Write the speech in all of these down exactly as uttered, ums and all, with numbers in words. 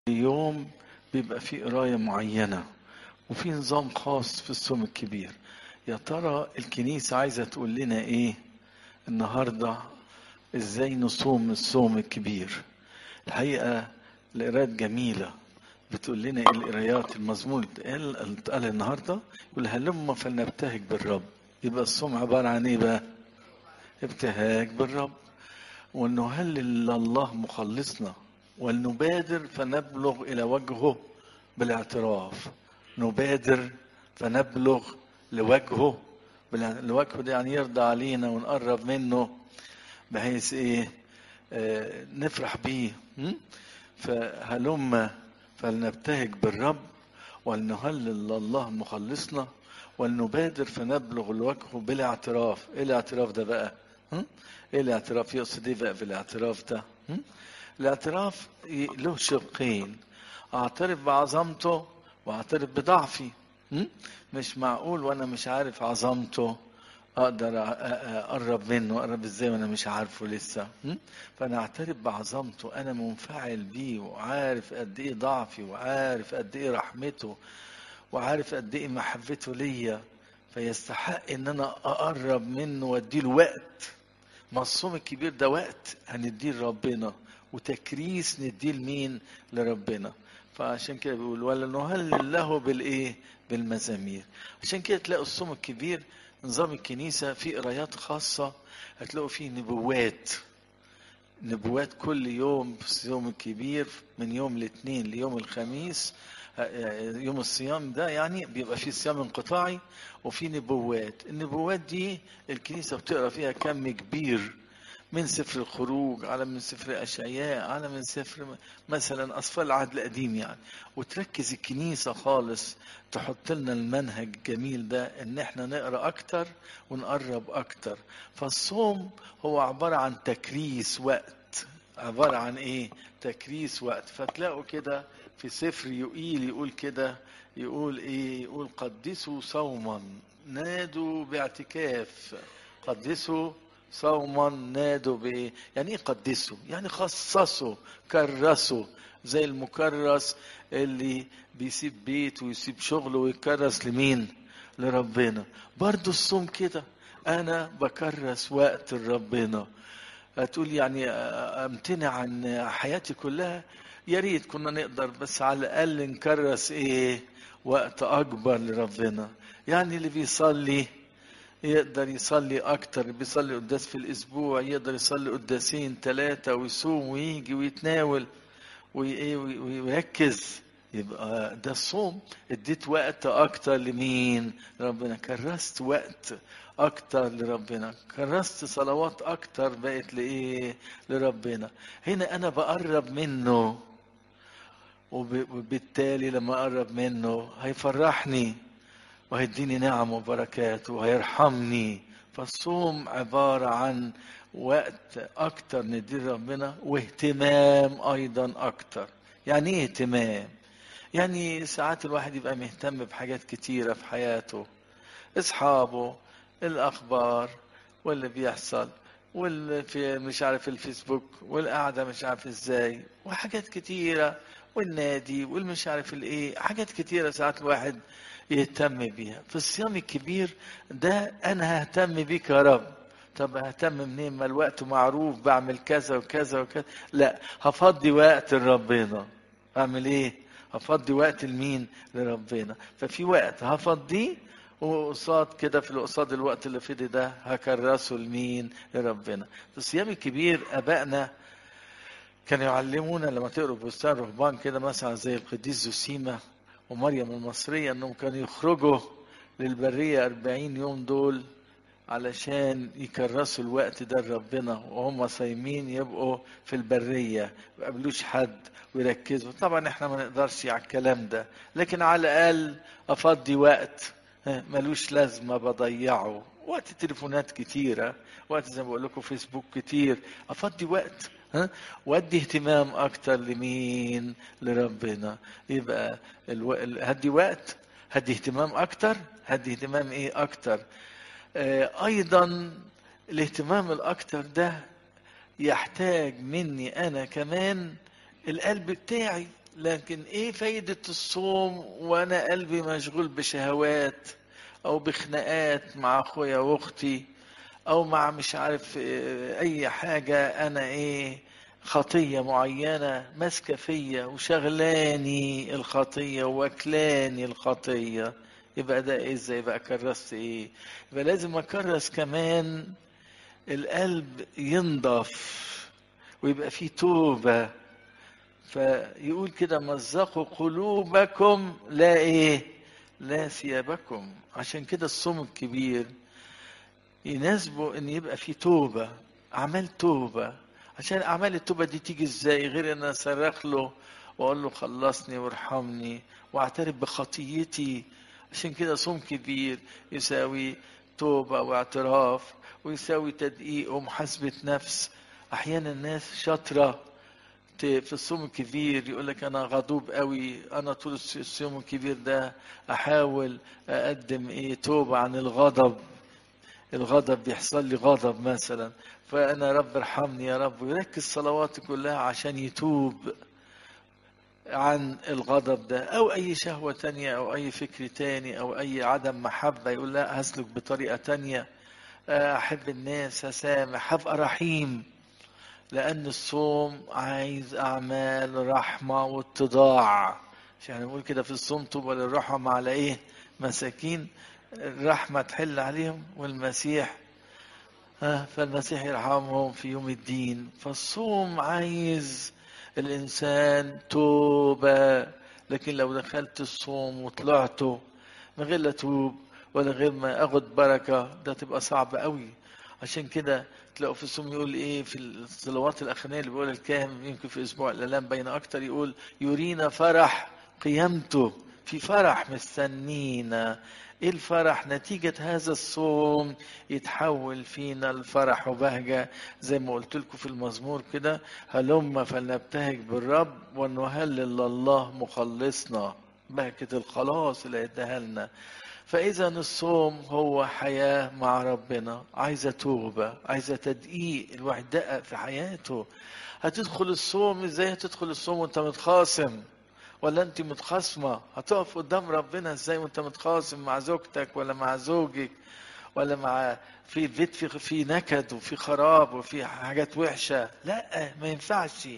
يوم بيبقى فيه قراية معينة وفي نظام خاص في الصوم الكبير. يا ترى الكنيسة عايزة تقول لنا ايه النهاردة؟ ازاي نصوم الصوم الكبير؟ الحقيقة القراءات جميلة، بتقول لنا إيه القرايات؟ المزمور اتقال اتقال النهارده يقول هلم فلنبتهج بالرب. يبقى الصوم عبارة عن ايه بقى؟ ابتهاج بالرب، ونهلل الله مخلصنا، ولنبادر فنبلغ إلى وجهه بالاعتراف. نبادر فنبلغ لوجهه بالع- لوجهه ده يعني يرضى علينا ونقرب منه، بحيث ايه؟ آه نفرح بيه. م? فهلم فلنبتهج بالرب، ولنهلل الله مخلصنا، ولنبادر فنبلغ لوجهه بالاعتراف. ايه الاعتراف ده بقى؟ م? ايه الاعتراف؟ يقصد ايه بقى بالاعتراف ده؟ م? الاعتراف ي- له شقين: اعترف بعظمته واعترف بضعفي. م? مش معقول وانا مش عارف عظمته اقدر أ- أ- اقرب منه. اقرب ازاي وانا مش عارفه لسه؟ م? فانا اعترف بعظمته، انا منفعل بيه وعارف قد ايه ضعفي وعارف قد ايه رحمته وعارف قد ايه محبته ليا، فيستحق ان انا اقرب منه واديله وقت. ما الصوم الكبير ده وقت هنديه لربنا، وتكريس نديه لمين؟ لربنا. فعشان كده بيقول ولا نهلل له بالايه؟ بالمزامير. عشان كده تلاقوا الصوم الكبير نظام الكنيسة فيه قرايات خاصة، هتلاقوا فيه نبوات. نبوات كل يوم في الصيام الكبير، من يوم الاثنين ليوم الخميس. يوم الصيام ده يعني بيبقى فيه صيام انقطاعي وفي نبوات. النبوات دي الكنيسة بتقرا فيها كم كبير، من سفر الخروج، على من سفر أشعياء، على من سفر مثلا أسفار العهد القديم يعني. وتركز الكنيسة خالص تحط لنا المنهج الجميل ده ان احنا نقرا اكتر ونقرب اكتر. فالصوم هو عبارة عن تكريس وقت. عبارة عن ايه؟ تكريس وقت. فتلاقوا كده في سفر يقيل يقول كده، يقول ايه؟ يقول قدسوا صوما نادوا باعتكاف. قدسوا صوما نادوا بايه؟ يعني ايه قدسوا؟ يعني خصصوا، كرسوا، زي المكرس اللي بيسيب بيته ويسيب شغله ويكرس لمين؟ لربنا. برضو الصوم كده، انا بكرس وقت لربنا. هتقول يعني امتنع عن حياتي كلها؟ يا ريت كنا نقدر، بس على الاقل نكرس ايه؟ وقت اكبر لربنا. يعني اللي بيصلي يقدر يصلي اكتر، بيصلي قداس في الاسبوع يقدر يصلي قداسين ثلاثة ويصوم ويجي ويتناول وي- وي- ويركز. يبقى ده الصوم. اديت وقت اكتر لمين؟ ربنا. كرست وقت اكتر لربنا، كرست صلوات اكتر بقت لايه؟ لربنا. هنا انا بقرب منه، وب- وبالتالي لما اقرب منه هيفرحني وهيديني نعم وبركات وهيرحمني. فالصوم عبارة عن وقت أكتر نديه ربنا، واهتمام أيضا أكتر. يعني إيه اهتمام؟ يعني ساعات الواحد يبقى مهتم بحاجات كتيرة في حياته، أصحابه، الأخبار، واللي بيحصل، واللي في مش عارف الفيسبوك، والقعدة مش عارف ازاي، وحاجات كتيرة، والنادي، والمش عارف الايه، حاجات كتيرة ساعات الواحد يهتم بيها. في الصيام الكبير ده انا ههتم بيك يا رب. طب ههتم منين؟ ما الوقت معروف، بعمل كذا وكذا وكذا. لا، هفضي وقت لربنا. اعمل ايه؟ هفضي وقت لمين؟ لربنا. ففي وقت هفضيه، وقصاد كده في قصاد الوقت اللي فضي ده هكرسه لمين؟ لربنا. في الصيام الكبير ابائنا كانوا يعلمونا لما تقروا بستان رهبان كده، مثلا زي القديس زوسيما ومريم المصرية، انهم كانوا يخرجوا للبرية أربعين يوم دول علشان يكرسوا الوقت ده لربنا، وهم صايمين يبقوا في البرية ما يقابلوش حد ويركزوا. طبعا احنا ما نقدرش على الكلام ده، لكن على الأقل أفضي وقت ها، ملوش لازمة بضيعه. وقت تليفونات كتيرة، وقت زي ما بقول لكم فيسبوك كتير. أفضي وقت ها، وادي اهتمام أكتر لمين؟ لربنا. يبقى الو... ال- هدي وقت، هدي اهتمام أكتر. هدي اهتمام إيه أكتر؟ آه، ايضا الاهتمام الاكتر ده يحتاج مني انا كمان القلب بتاعي. لكن ايه فايدة الصوم وانا قلبي مشغول بشهوات او بخناقات مع اخويا واختي او مع مش عارف إيه، اي حاجة انا ايه خطية معينة ماسكة فيا وشغلاني الخطية واكلاني الخطية. يبقى ده ايه؟ ازاي يبقى كرست ايه؟ يبقى لازم اكرس كمان القلب ينضف ويبقى فيه توبة. فيقول كده مزقوا قلوبكم لا ايه؟ لا ثيابكم. عشان كده الصوم الكبير يناسبه ان يبقى فيه توبة، اعمال توبة. عشان اعمال التوبة دي تيجي ازاي غير ان اصرخ له واقول له خلصني وارحمني واعترف بخطيتي. عشان كده صوم كبير يساوي توبة واعتراف، ويساوي تدقيق ومحاسبة نفس. احيانا الناس شاطرة في الصوم الكبير يقول لك انا غضوب قوي، انا طول الصوم الكبير ده احاول اقدم ايه توبة عن الغضب. الغضب بيحصل لي غضب مثلا، فانا يا رب ارحمني يا رب، ويركز صلواته كلها عشان يتوب عن الغضب ده او اي شهوة تانية او اي فكر تاني او اي عدم محبة. يقول لا هسلك بطريقة تانية، احب الناس، هسامح، هبقى رحيم. لأن الصوم عايز أعمال رحمة واتضاع. يعني نقول كده في الصوم طوبى للرحمة على إيه؟ مساكين، الرحمة تحل عليهم والمسيح ها فالمسيح يرحمهم في يوم الدين. فالصوم عايز الإنسان توبة. لكن لو دخلت الصوم وطلعته من غير لا توب ولا غير ما اخد بركة، ده تبقى صعب قوي. عشان كده تلاقوا في الصوم يقول ايه في الصلوات الاخرانيه اللي بيقول الكاهن يمكن في اسبوع الالام بين اكتر، يقول يرينا فرح قيامته. في فرح مستنينا. ايه الفرح؟ نتيجة هذا الصوم يتحول فينا الفرح وبهجة. زي ما قلت لكم في المزمور كده، هلم فلنبتهج بالرب ونهلل الله مخلصنا. بهجة الخلاص اللي اداها لنا. فإذا الصوم هو حياة مع ربنا، عايزة توبة، عايزة تدقيق. الواحد دقق في حياته. هتدخل الصوم ازاي؟ هتدخل الصوم وانت متخاصم ولا انت متخاصمة؟ هتقف قدام ربنا ازاي وانت متخاصم مع زوجتك ولا مع زوجك ولا مع في البيت في في نكد وفي خراب وفي حاجات وحشة؟ لا، ما ينفعش.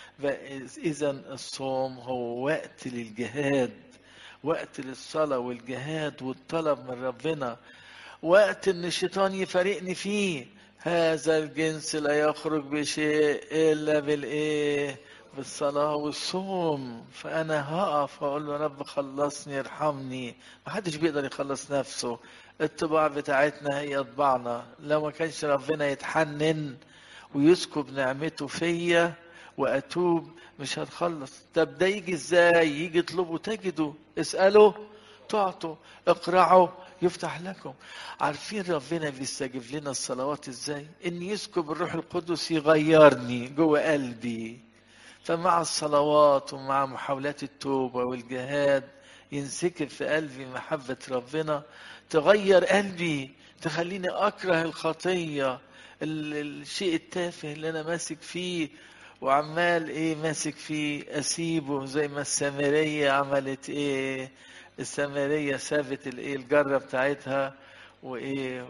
إذا الصوم هو وقت للجهاد، وقت للصلاة والجهاد والطلب من ربنا، وقت ان الشيطان يفارقني فيه. هذا الجنس لا يخرج بشيء الا بالايه؟ بالصلاة والصوم. فانا هقف واقول له يا رب خلصني ارحمني. محدش بيقدر يخلص نفسه. الطباع بتاعتنا هي طباعنا. لو ما كانش ربنا يتحنن ويسكب نعمته فيا واتوب مش هتخلص. طب ده يجي ازاي؟ يجي اطلبوا تجدوا، اسألوا تعطوا، اقرعوا يفتح لكم. عارفين ربنا بيستجيب لنا الصلوات ازاي؟ ان يسكب الروح القدس يغيرني جوه قلبي. فمع الصلوات ومع محاولات التوبة والجهاد ينسكب في قلبي محبة ربنا، تغير قلبي، تخليني أكره الخطية، الشيء التافه اللي أنا ماسك فيه وعمال إيه ماسك فيه أسيبه. زي ما السامرية عملت إيه؟ السامرية سابت الإيه الجرة بتاعتها وإيه،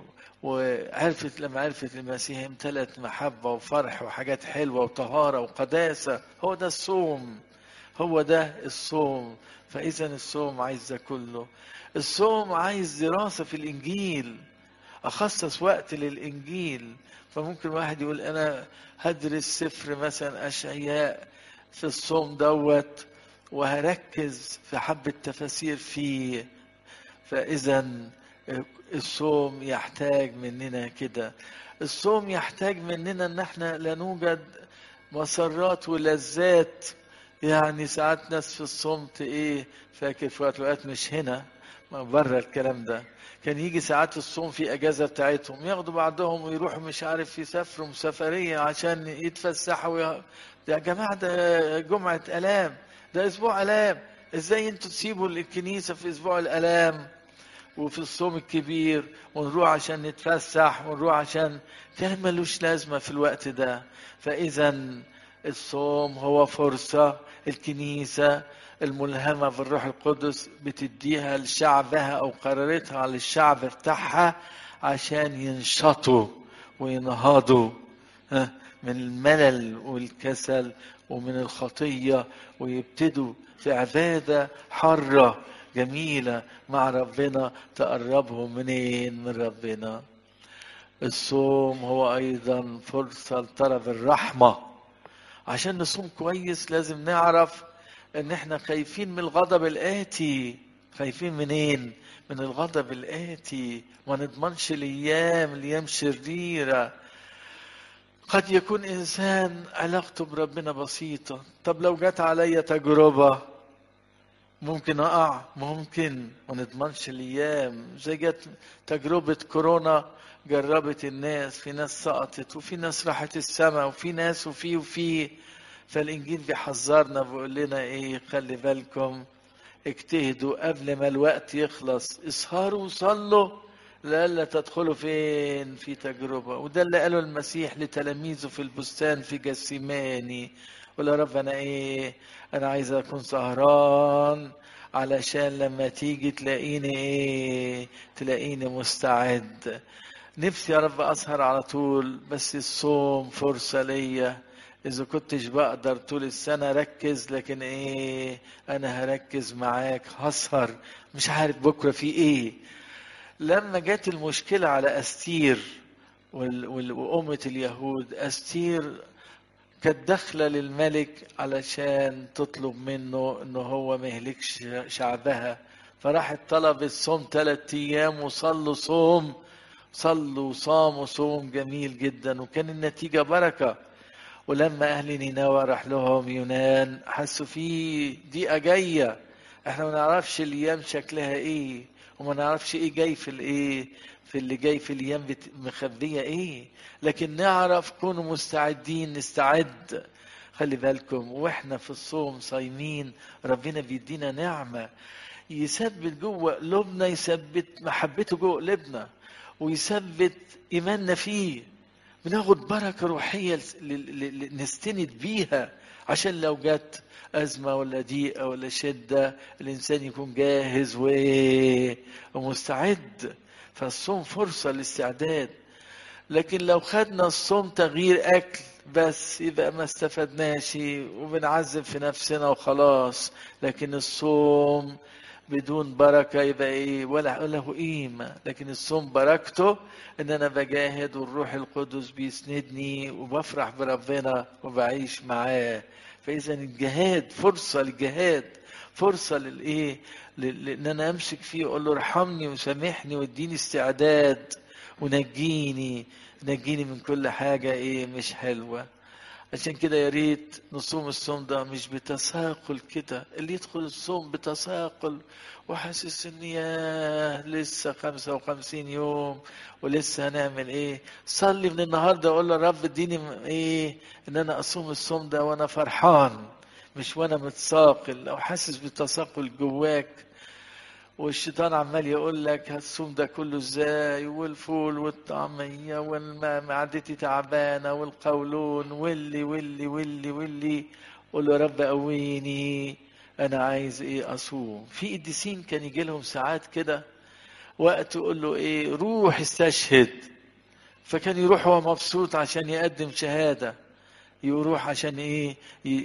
وعرفت لما عرفت المسيح امتلت محبة وفرح وحاجات حلوة وطهارة وقداسة. هو ده الصوم، هو ده الصوم. فإذا الصوم عايز ده كله. الصوم عايز دراسة في الإنجيل، أخصص وقت للإنجيل. فممكن واحد يقول أنا هدرس سفر مثلا أشعياء في الصوم دوت وهركز في حبة تفاسير فيه. فإذا الصوم يحتاج مننا كده. الصوم يحتاج مننا ان احنا لا نوجد مسرات ولذات. يعني ساعات ناس في الصوم ايه فاكر في وقت الوقت مش هنا ما بره الكلام ده. كان يجي ساعات الصوم في اجازه بتاعتهم ياخدوا بعضهم ويروحوا مش عارف يسافروا مسافريه عشان يتفسحوا وي... يا جماعه ده جمعه الام، ده اسبوع الام. ازاي انتوا تسيبوا الكنيسه في اسبوع الالام وفي الصوم الكبير ونروح عشان نتفسح ونروح عشان كان ملوش لازمة في الوقت ده. فإذا الصوم هو فرصة الكنيسة الملهمة بالروح القدس بتديها لشعبها أو قررتها للشعب بتاعها عشان ينشطوا وينهضوا من الملل والكسل ومن الخطية، ويبتدوا في عبادة حرة جميلة مع ربنا تقربهم منين؟ من ربنا. الصوم هو أيضا فرصة لطلب الرحمة. عشان نصوم كويس لازم نعرف ان احنا خايفين من الغضب الآتي. خايفين منين؟ من الغضب الآتي. ما نضمنش الايام الايام شريرة. قد يكون انسان علاقته بربنا بسيطة، طب لو جت عليا تجربة ممكن اقع، ممكن. ما نضمنش الايام. زي جت تجربة كورونا جربت الناس، في ناس سقطت وفي ناس راحت السماء وفي ناس وفي وفي فالانجيل بيحذرنا بيقول لنا ايه؟ خلي بالكم، اجتهدوا قبل ما الوقت يخلص، اسهروا وصلوا لئلا تدخلوا فين؟ في تجربة. وده اللي قاله المسيح لتلاميذه في البستان في جسيماني. قال يا رب انا ايه؟ انا عايز اكون سهران علشان لما تيجي تلاقيني ايه؟ تلاقيني مستعد. نفسي يا رب اسهر على طول، بس الصوم فرصة ليا. إذا كنتش بقدر طول السنة أركز، لكن إيه؟ أنا هركز معاك، هسهر، مش عارف بكرة في إيه. لما جت المشكلة على أستير وأمة اليهود، أستير كانت داخلة للملك علشان تطلب منه إنه هو ما يهلكش شعبها، فراحت طلبت صوم ثلاث أيام وصلوا صوم، صلوا وصاموا صوم جميل جدا، وكان النتيجة بركة. ولما اهل نينوى راح لهم يونان حسوا في ضيقه جايه، احنا ما نعرفش الايام شكلها ايه، وما نعرفش ايه جاي في الايه في اللي جاي في الايام مخبيه ايه، لكن نعرف كونوا مستعدين، نستعد. خلي بالكم واحنا في الصوم صايمين ربنا بيدينا نعمه يثبت جوه قلوبنا، يثبت محبته جوه قلوبنا، ويثبت ايماننا فيه. بناخد بركة روحية نستند بيها، عشان لو جت أزمة ولا ضيقة ولا شدة الإنسان يكون جاهز ومستعد. فالصوم فرصة للاستعداد. لكن لو خدنا الصوم تغيير أكل بس يبقى ما استفدناش وبنعذب في نفسنا وخلاص. لكن الصوم بدون بركة يبقى ايه؟ ولا له قيمة. لكن الصوم بركته ان انا بجاهد والروح القدس بيسندني وبفرح بربنا وبعيش معاه. فاذا الجهاد فرصة للجهاد، فرصة للايه؟ لان انا امسك فيه واقول له ارحمني وسامحني واديني استعداد ونجيني، نجيني من كل حاجة ايه مش حلوة. عشان كده يا ريت نصوم الصوم ده مش بتساقل كده. اللي يدخل الصوم بتساقل وحاسس ان ياه لسه خمسة وخمسين يوم ولسه هنعمل ايه. صلي من النهارده اقول له رب اديني ايه؟ ان انا اصوم الصوم ده وانا فرحان، مش وانا متساقل او حاسس بالتساقل جواك. والشيطان عمال يقول لك هتصوم ده كله ازاي، والفول والطعمية والمعدتي تعبانة والقولون واللي واللي واللي واللي. قول له يا رب قويني، انا عايز ايه؟ اصوم. في قديسين كان يجي لهم ساعات كده وقت يقول له ايه؟ روح استشهد. فكان يروح هو مبسوط عشان يقدم شهادة، يروح عشان ايه؟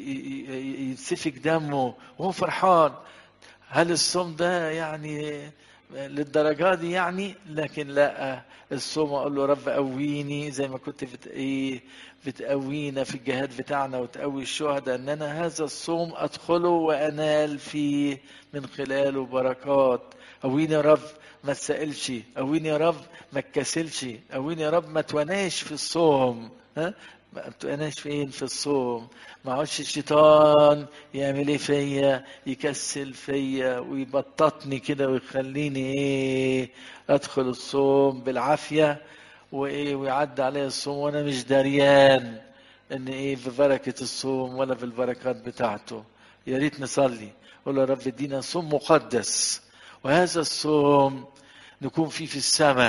يتسفك دمه وهو فرحان. هل الصوم ده يعني للدرجة دي يعني؟ لكن لا، الصوم اقول له رب قويني زي ما كنت بت ايه بتقوينا في الجهاد بتاعنا وتقوي الشهداء، ان انا هذا الصوم ادخله وانال فيه من خلاله بركات. قويني يا رب ما تسألش، قويني يا رب ما تكسلش، قويني يا رب ما تواناش في الصوم. ها ما بتبقناش فين؟ في الصوم. ما عادش الشيطان يعمل ايه فيا؟ يكسل فيا ويبططني كده ويخليني ايه؟ ادخل الصوم بالعافيه وايه ويعدي عليا الصوم وانا مش دريان ان ايه ببركه الصوم ولا بالبركات بتاعته. يا ريت نصلي قول يا رب ادينا صوم مقدس، وهذا الصوم نكون فيه في السماء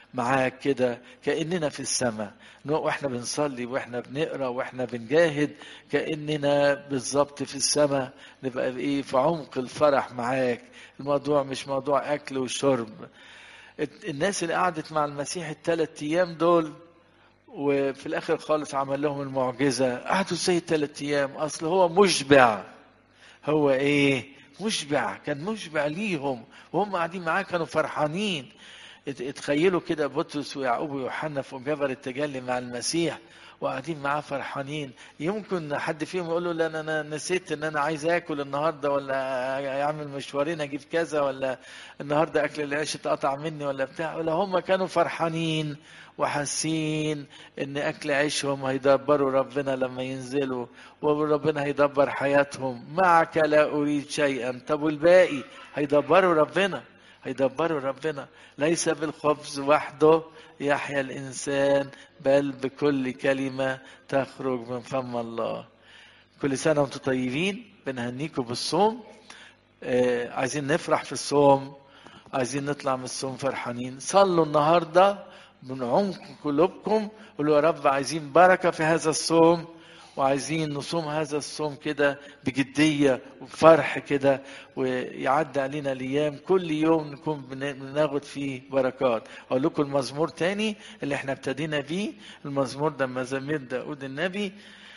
معاك كده كأننا في السماء، واحنا بنصلي واحنا بنقرا واحنا بنجاهد كأننا بالظبط في السماء، نبقى ايه في عمق الفرح معاك. الموضوع مش موضوع اكل وشرب. الناس اللي قعدت مع المسيح الثلاث ايام دول وفي الاخر خالص عمل لهم المعجزه، قعدوا ازاي الثلاث ايام؟ اصل هو مشبع. هو ايه؟ مشبع، كان مشبع ليهم وهم قاعدين معاه كانوا فرحانين. اتخيلوا كده بطرس ويعقوب ويوحنا في جبل التجلي مع المسيح وقاعدين معاه فرحانين. يمكن حد فيهم يقول له لا انا نسيت ان انا عايز اكل النهارده، ولا اعمل مشوارين اجيب كذا، ولا النهارده اكل العيش اتقطع مني ولا بتاع. ولا هم كانوا فرحانين وحاسين ان اكل عيشهم هيدبروا ربنا لما ينزلوا، وربنا هيدبر حياتهم. معك لا اريد شيئا. طب والباقي؟ هيدبروا ربنا، هيدبروا ربنا. ليس بالخبز وحده يحيا الإنسان بل بكل كلمة تخرج من فم الله. كل سنة وانتم طيبين. بنهنيكم بالصوم. آه عايزين نفرح في الصوم، عايزين نطلع من الصوم فرحانين. صلوا النهاردة من عمق قلوبكم، قولوا يا رب عايزين بركة في هذا الصوم، وعايزين نصوم هذا الصوم كده بجدية وفرح كده، ويعدي علينا الأيام كل يوم نكون بناخد فيه بركات. أقول لكم المزمور تاني اللي احنا ابتدينا بيه، المزمور ده مزامير داود النبي،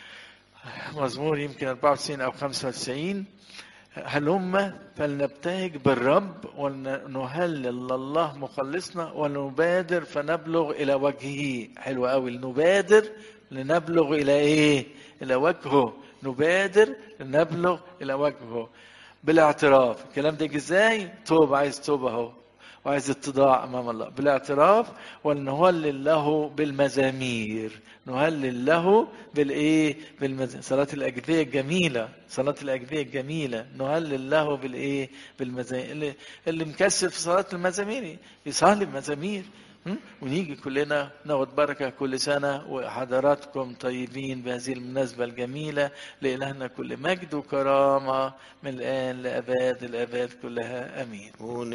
مزمور يمكن أربعة وتسعين أو خمسة وتسعين. هلم فلنبتهج بالرب ونهلل الله مخلصنا ونبادر فنبلغ إلى وجهه. حلو قوي، نبادر لنبلغ إلى إيه؟ إلى وجهه. نبادر لنبلغ إلى وجهه بالاعتراف. الكلام ده ازاي؟ توبة، عايز توبة اهو، وعايز اتضاع امام الله بالاعتراف. ونهلل له بالمزامير. نهلل له بالايه؟ بالمزامير. صلاة الاجبية الجميلة، صلاة الاجبية الجميلة نهلل له بالايه؟ بالمزامير. اللي, اللي مكسر في صلاة المزامير يصلي المزامير، ونيجي كلنا ناخد بركة كل سنة. وحضراتكم طيبين بهذه المناسبة الجميلة. لإلهنا كل مجد وكرامة من الآن لأباد الأباد كلها آمين.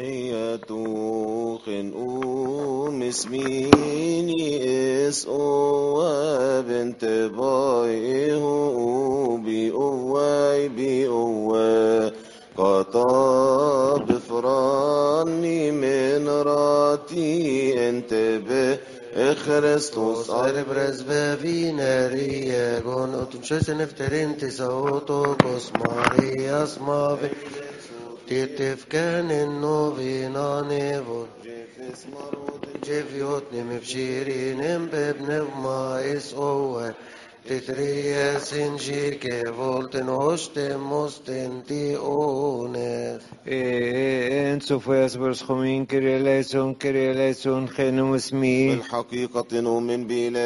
Uniyatu khin اسميني اس او بنت بايه بي اوي بي اوي قطاب فراني من راتي انت به خريستوس Cerebres bevineriye gon otunçes nefterin tisautos Marias mavi titifkenin novina nevon Ceviot nemifşirinim bebnev mais owe Titrias injike volten hosten mosten ti ones En Sofías Berschomin, Kyrie eleison, Kyrie eleison, Genus mi. بالحقيقة نؤمن بإله